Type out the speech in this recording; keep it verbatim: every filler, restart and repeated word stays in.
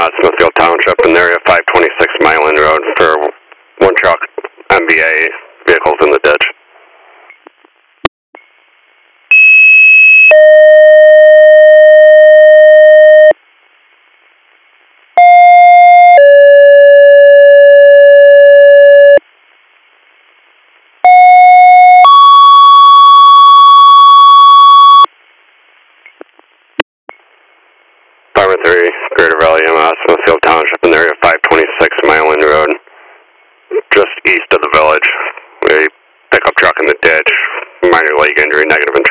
out of Smithfield Township in the area five twenty-six Myland Road for one truck M B A vehicles in the ditch. Department three, Greater Valley M S, Smithfield Township in the area five twenty-six Myland Road, just east of the village. We pick up truck in the ditch, minor leg injury, negative